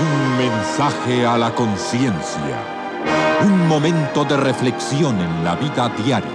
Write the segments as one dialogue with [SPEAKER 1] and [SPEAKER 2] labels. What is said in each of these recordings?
[SPEAKER 1] Un mensaje a la conciencia. Un momento de reflexión en la vida diaria.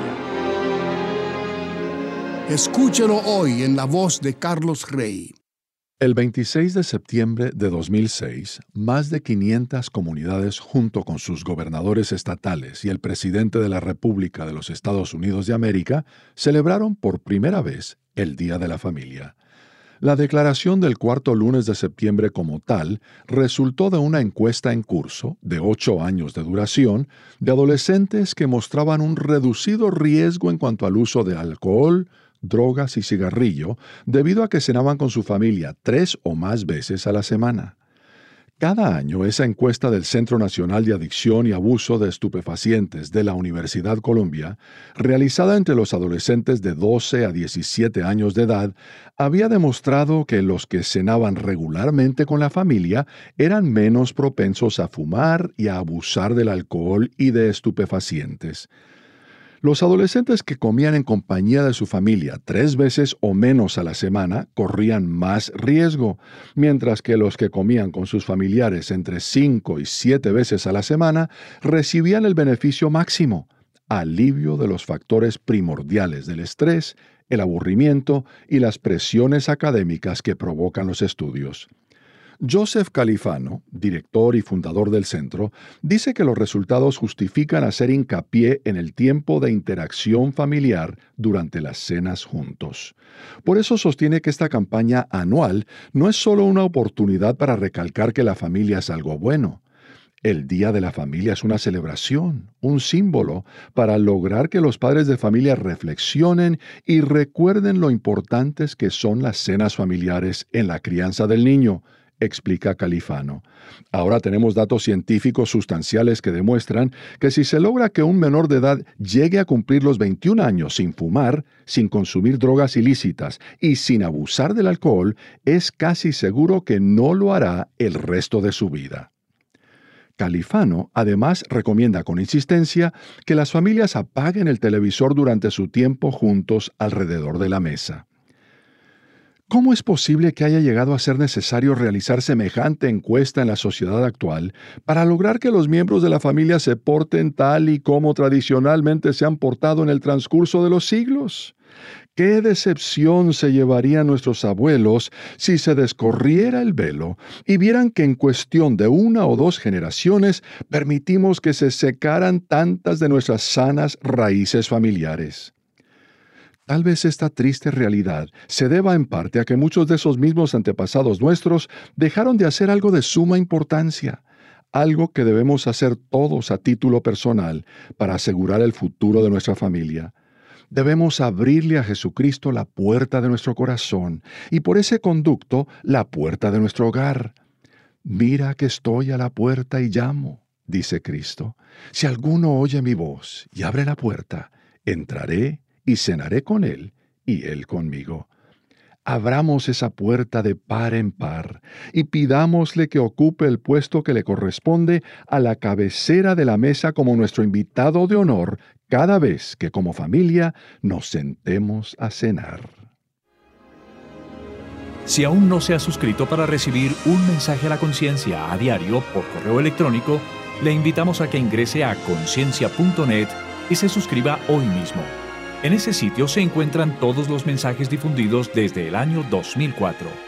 [SPEAKER 2] Escúchelo hoy en la voz de Carlos Rey.
[SPEAKER 3] El 26 de septiembre de 2006, más de 500 comunidades junto con sus gobernadores estatales y el presidente de la República de los Estados Unidos de América celebraron por primera vez el Día de la Familia. La declaración del cuarto lunes de septiembre como tal resultó de una encuesta en curso, de 8 años de duración, de adolescentes que mostraban un reducido riesgo en cuanto al uso de alcohol, drogas y cigarrillo, debido a que cenaban con su familia 3 o más veces a la semana. Cada año, esa encuesta del Centro Nacional de Adicción y Abuso de Estupefacientes de la Universidad Columbia, realizada entre los adolescentes de 12 a 17 años de edad, había demostrado que los que cenaban regularmente con la familia eran menos propensos a fumar y a abusar del alcohol y de estupefacientes. Los adolescentes que comían en compañía de su familia 3 veces o menos a la semana corrían más riesgo, mientras que los que comían con sus familiares entre 5 y 7 veces a la semana recibían el beneficio máximo, alivio de los factores primordiales del estrés, el aburrimiento y las presiones académicas que provocan los estudios. Joseph Califano, director y fundador del centro, dice que los resultados justifican hacer hincapié en el tiempo de interacción familiar durante las cenas juntos. Por eso sostiene que esta campaña anual no es solo una oportunidad para recalcar que la familia es algo bueno. El Día de la Familia es una celebración, un símbolo para lograr que los padres de familia reflexionen y recuerden lo importantes que son las cenas familiares en la crianza del niño, explica Califano. Ahora tenemos datos científicos sustanciales que demuestran que si se logra que un menor de edad llegue a cumplir los 21 años sin fumar, sin consumir drogas ilícitas y sin abusar del alcohol, es casi seguro que no lo hará el resto de su vida. Califano además recomienda con insistencia que las familias apaguen el televisor durante su tiempo juntos alrededor de la mesa. ¿Cómo es posible que haya llegado a ser necesario realizar semejante encuesta en la sociedad actual para lograr que los miembros de la familia se porten tal y como tradicionalmente se han portado en el transcurso de los siglos? ¿Qué decepción se llevarían nuestros abuelos si se descorriera el velo y vieran que en cuestión de 1 o 2 generaciones permitimos que se secaran tantas de nuestras sanas raíces familiares? Tal vez esta triste realidad se deba en parte a que muchos de esos mismos antepasados nuestros dejaron de hacer algo de suma importancia, algo que debemos hacer todos a título personal para asegurar el futuro de nuestra familia. Debemos abrirle a Jesucristo la puerta de nuestro corazón y por ese conducto la puerta de nuestro hogar. Mira que estoy a la puerta y llamo, dice Cristo. Si alguno oye mi voz y abre la puerta, entraré y cenaré con él y él conmigo. Abramos esa puerta de par en par y pidámosle que ocupe el puesto que le corresponde a la cabecera de la mesa como nuestro invitado de honor cada vez que como familia nos sentemos a cenar.
[SPEAKER 4] Si aún no se ha suscrito para recibir un mensaje a la conciencia a diario por correo electrónico, le invitamos a que ingrese a conciencia.net y se suscriba hoy mismo. En ese sitio se encuentran todos los mensajes difundidos desde el año 2004.